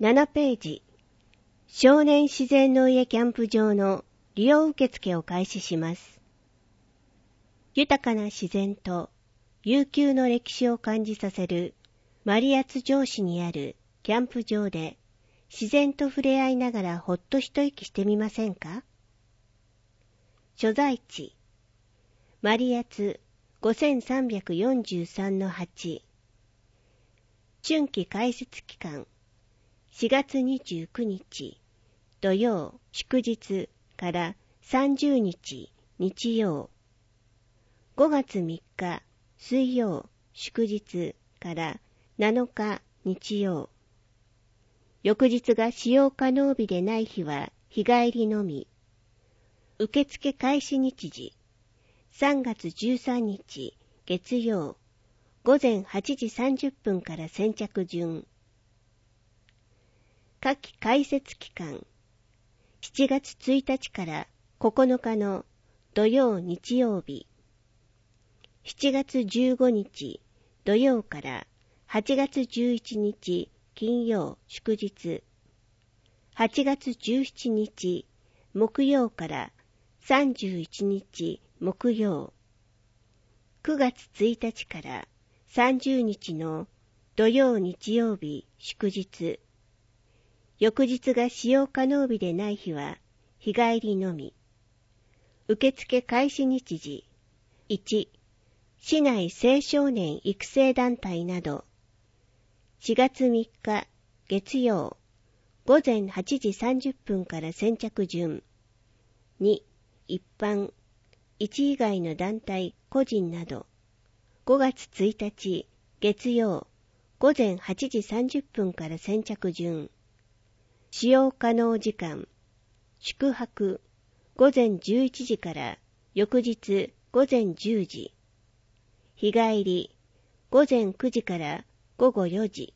7ページ、少年自然の家キャンプ場の利用受付を開始します。豊かな自然と悠久の歴史を感じさせるマリアツ城市にあるキャンプ場で自然と触れ合いながらほっと一息してみませんか？所在地、マリアツ 5343-8、春季開設期間、4月29日、土曜、祝日から30日、日曜、5月3日、水曜、祝日から7日、日曜、翌日が使用可能日でない日は日帰りのみ。受付開始日時、3月13日、月曜、午前8時30分から先着順。夏季開設期間、7月1日から9日の土曜日曜日、7月15日土曜から8月11日金曜祝日、8月17日木曜から31日木曜、9月1日から30日の土曜日曜日祝日、翌日が使用可能日でない日は日帰りのみ。受付開始日時、1、市内青少年育成団体など、4月3日月曜、午前8時30分から先着順。2、一般、1以外の団体個人など、5月1日月曜、午前8時30分から先着順。使用可能時間、宿泊、午前11時から翌日午前10時。日帰り、午前9時から午後4時。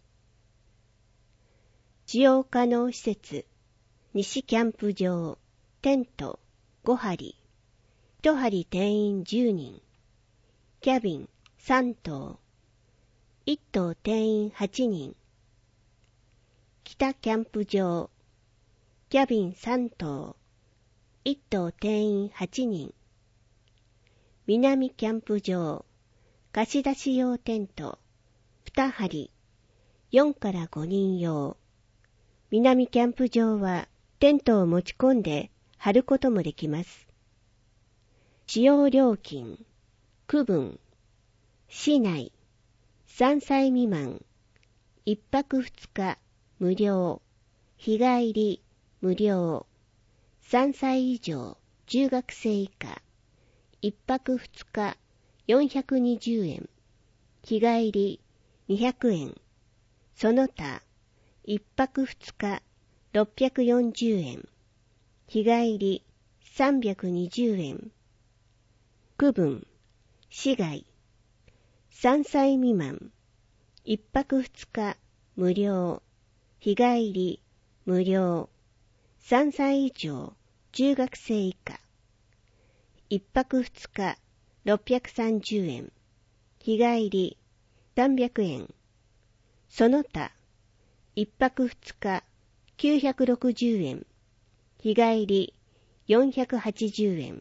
使用可能施設、西キャンプ場、テント5張、1張定員10人、キャビン3棟、1棟定員8人、北キャンプ場、キャビン3棟、1棟定員8人、南キャンプ場、貸し出し用テント、2張、4から5人用。南キャンプ場はテントを持ち込んで張ることもできます。使用料金、区分、市内、3歳未満、1泊2日無料、日帰り無料、3歳以上中学生以下、1泊2日420円、日帰り200円、その他、1泊2日640円、日帰り320円。区分、市外、3歳未満、1泊2日無料、日帰り無料、3歳以上中学生以下、1泊2日630円、日帰り300円、その他、1泊2日960円、日帰り480円。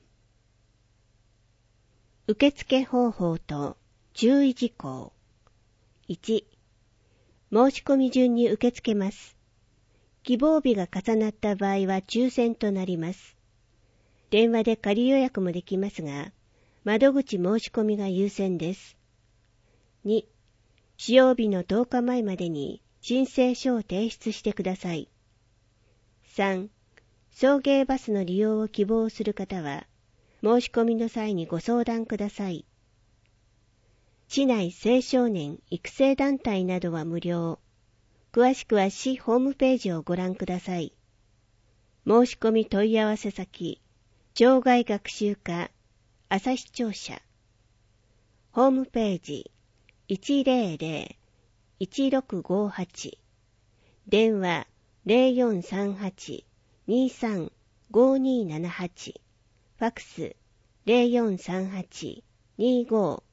受付方法と注意事項。1、申し込み順に受け付けます。希望日が重なった場合は抽選となります。電話で仮予約もできますが、窓口申し込みが優先です。2、使用日の10日前までに申請書を提出してください。3、送迎バスの利用を希望する方は、申し込みの際にご相談ください。市内青少年育成団体などは無料。詳しくは市ホームページをご覧ください。申し込み問い合わせ先、場外学習課、朝日庁舎。ホームページ、100-1658。電話、0438-235278。ファクス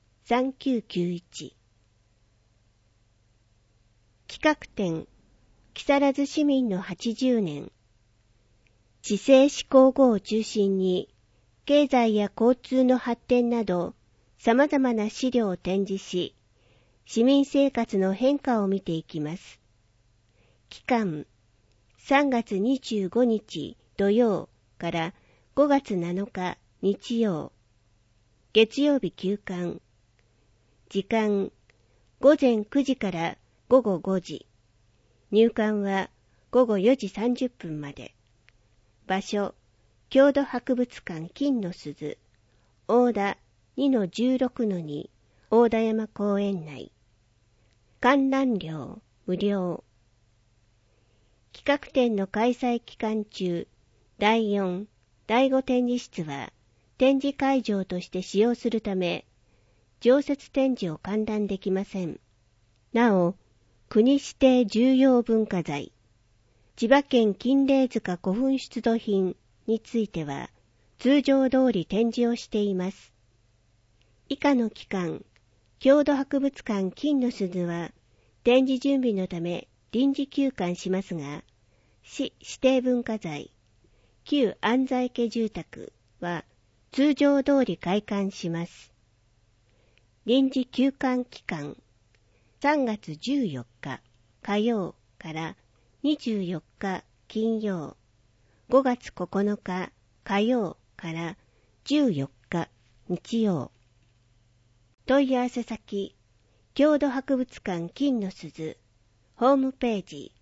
0438-253991。企画展、 木更津市民の80年、市政施行後を中心に、経済や交通の発展など、様々な資料を展示し、市民生活の変化を見ていきます。期間、3月25日土曜から5月7日日曜、月曜日休館。時間、午前9時から午後5時。入館は午後4時30分まで。場所、郷土博物館金の鈴、大田 2-16-2 大田山公園内。観覧料無料。企画展の開催期間中、第4、第5展示室は展示会場として使用するため、常設展示を観覧できません。なお、国指定重要文化財、千葉県金霊塚古墳出土品については、通常通り展示をしています。以下の期間、郷土博物館金の鈴は、展示準備のため臨時休館しますが、市指定文化財、旧安西家住宅は通常通り開館します。臨時休館期間、3月14日火曜から24日金曜、5月9日火曜から14日日曜。問い合わせ先、郷土博物館金の鈴、ホームページ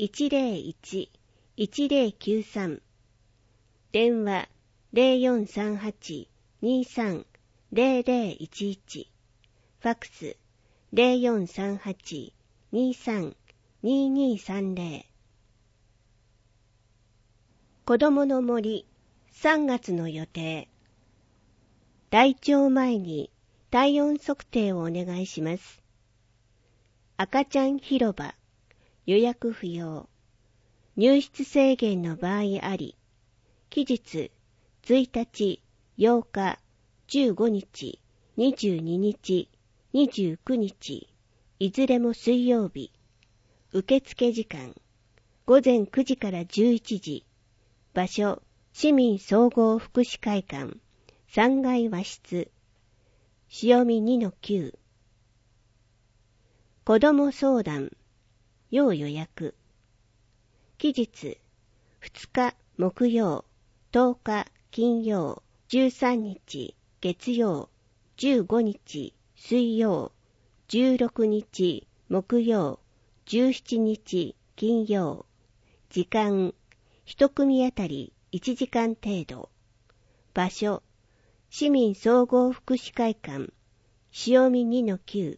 101-1093、電話 0438-23-0011、ファクス 0438-23-2230。子供の森3月の予定。来庁前に体温測定をお願いします。赤ちゃん広場、予約不要。入室制限の場合あり。期日、1日、8日、15日、22日、29日、いずれも水曜日。受付時間、午前9時から11時。場所、市民総合福祉会館、3階和室。潮見 2-9。子ども相談、要予約。期日、2日木曜、10日金曜、13日月曜、15日水曜、16日木曜、17日金曜。時間、1組あたり1時間程度。場所、市民総合福祉会館、潮見 2-9。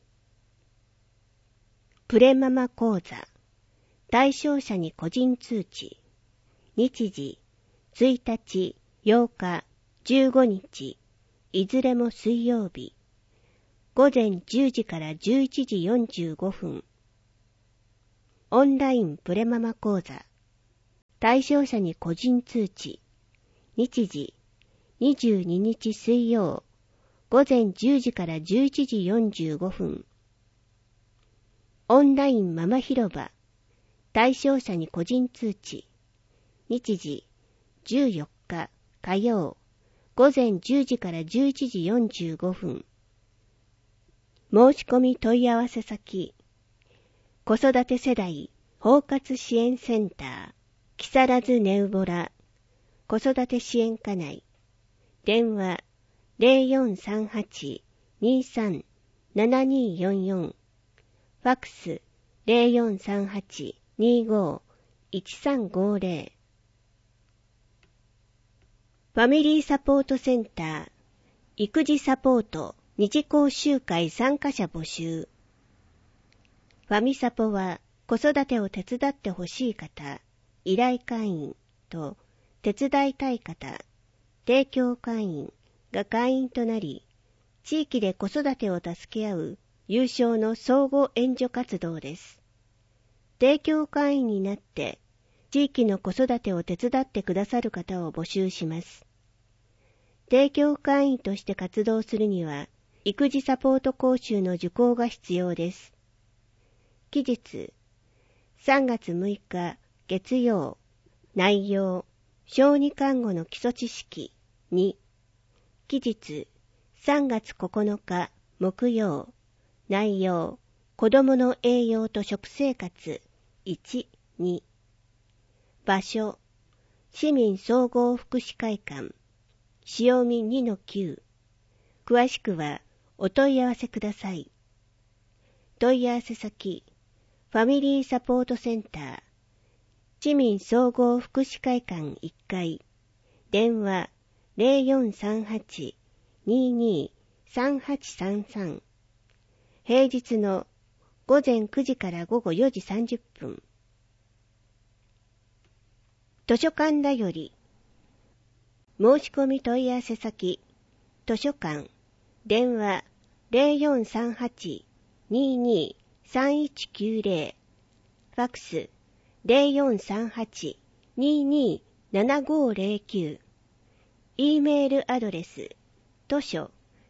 プレママ講座。対象者に個人通知。日時、1日、8日、15日、いずれも水曜日。午前10時から11時45分。オンラインプレママ講座。対象者に個人通知。日時、22日水曜、午前10時から11時45分。オンラインママ広場。対象者に個人通知。日時、14日火曜、午前10時から11時45分。申し込み問い合わせ先。子育て世代包括支援センター、木更津ネウボラ、子育て支援課内。電話 0438-23-7244。ファクス 0438-25-1350。ファミリーサポートセンター、育児サポート2次講習会参加者募集。ファミサポは子育てを手伝ってほしい方、依頼会員と手伝いたい方、提供会員が会員となり、地域で子育てを助け合う有償の相互援助活動です。提供会員になって地域の子育てを手伝ってくださる方を募集します。提供会員として活動するには、育児サポート講習の受講が必要です。期日、 3月6日月曜。内容、小児看護の基礎知識2。期日、3月9日木曜。内容、子どもの栄養と食生活1、2。場所、市民総合福祉会館、潮見 2-9。詳しくはお問い合わせください。問い合わせ先、ファミリーサポートセンター、市民総合福祉会館1階、電話 0438-223833。平日の午前9時から午後4時30分。図書館だより、申し込み問い合わせ先、図書館、電話 0438-223190、ファクス 0438-227509、E メールアドレス、図書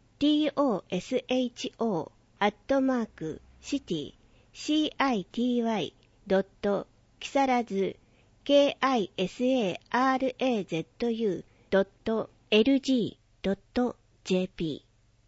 tosho.city-kisarazu.lg.jp。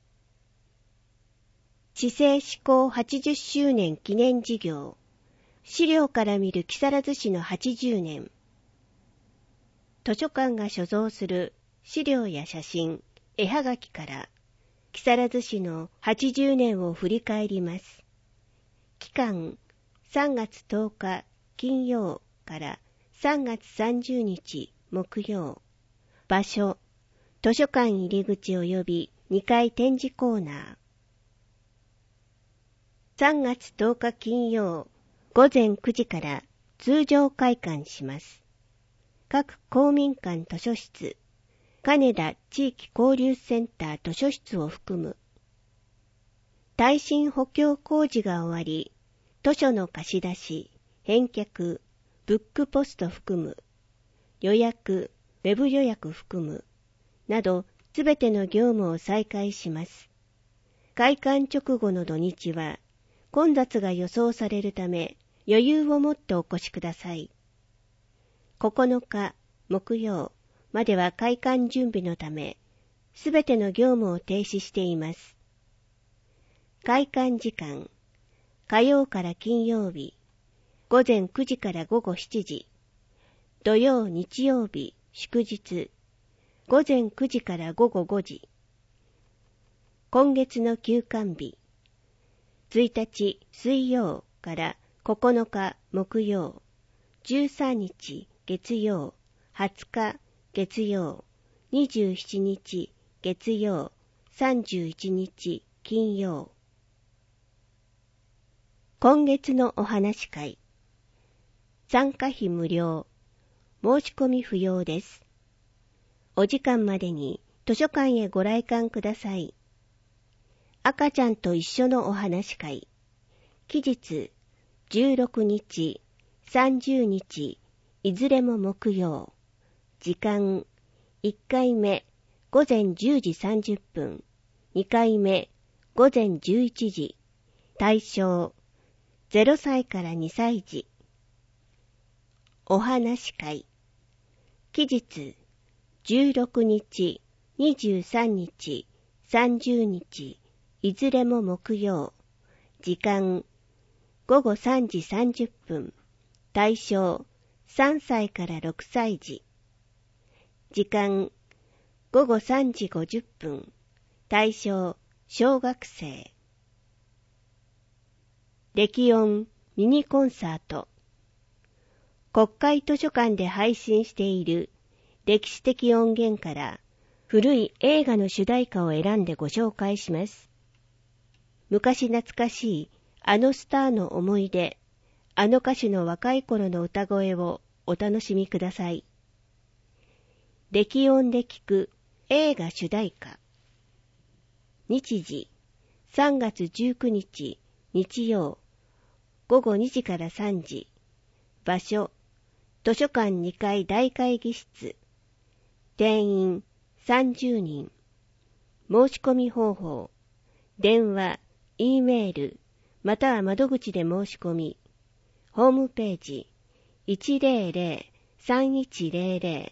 市政施行80周年記念事業、資料から見る木更津市の80年。図書館が所蔵する資料や写真、絵はがきから木更津市の80年を振り返ります。期間3月10日金曜から3月30日木曜。場所、図書館入り口及び2階展示コーナー。3月10日金曜午前9時から通常開館します。各公民館図書室、金田地域交流センター図書室を含む。耐震補強工事が終わり、図書の貸し出し、返却、ブックポスト含む、予約、ウェブ予約含む、などすべての業務を再開します。開館直後の土日は、混雑が予想されるため、余裕を持ってお越しください。9日木曜までは開館準備のため、すべての業務を停止しています。開館時間、火曜から金曜日、午前9時から午後7時、土曜日曜日、祝日、午前9時から午後5時。今月の休館日、1日水曜から9日木曜、13日月曜、20日月曜、27日月曜、31日金曜。今月のお話会。参加費無料、申し込み不要です。お時間までに図書館へご来館ください。赤ちゃんと一緒のお話会。期日16日、30日、いずれも木曜。時間1回目午前10時30分、2回目午前11時。対象0歳から2歳児。お話会。期日16日、23日、30日、いずれも木曜。時間午後3時30分。対象3歳から6歳児。時間午後3時50分。対象小学生。歴音ミニコンサート。国会図書館で配信している歴史的音源から古い映画の主題歌を選んでご紹介します。昔懐かしいあのスターの思い出、あの歌手の若い頃の歌声をお楽しみください。歴音で聞く映画主題歌。日時3月19日日曜午後2時から3時。場所図書館2階大会議室。定員30人。申し込み方法。電話、E メール、または窓口で申し込み。 ホームページ 100-3100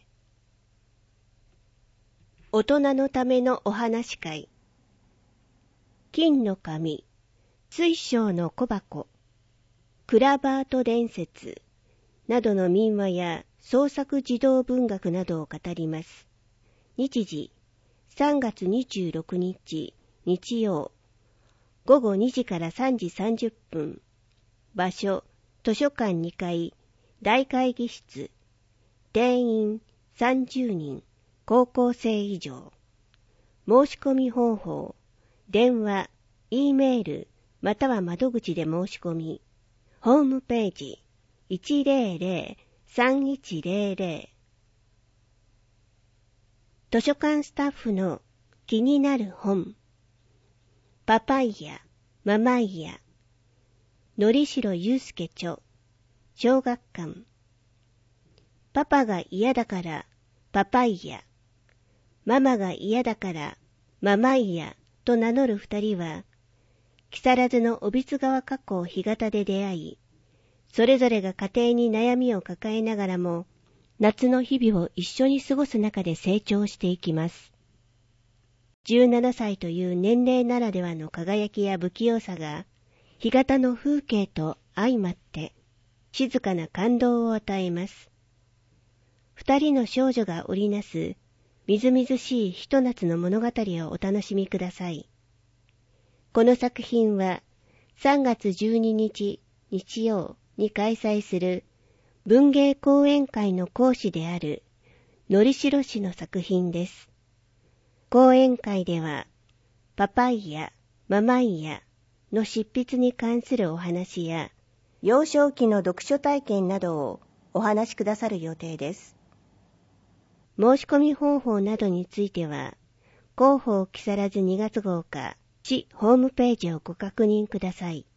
大人のためのお話会。金の紙、水晶の小箱、クラバート伝説などの民話や創作児童文学などを語ります。日時3月26日日曜午後2時から3時30分。場所図書館2階大会議室。定員30人。高校生以上。申し込み方法、電話、Eメール、または窓口で申し込み。ホームページ 100-3100。図書館スタッフの気になる本。パパイヤ、ママイヤ、のりしろゆうすけ著、小学館。パパが嫌だからパパイヤ。ママが嫌だからママイヤと名乗る二人は、木更津の小櫃川河口干潟で出会い、それぞれが家庭に悩みを抱えながらも、夏の日々を一緒に過ごす中で成長していきます。17歳という年齢ならではの輝きや不器用さが、干潟の風景と相まって、静かな感動を与えます。二人の少女が織りなす、みずみずしいひと夏の物語をお楽しみください。この作品は3月12日日曜に開催する文芸講演会の講師であるのりしろ氏の作品です。講演会ではパパイヤ、ママイヤの執筆に関するお話や幼少期の読書体験などをお話しくださる予定です。申し込み方法などについては、広報木更津2月号か市ホームページをご確認ください。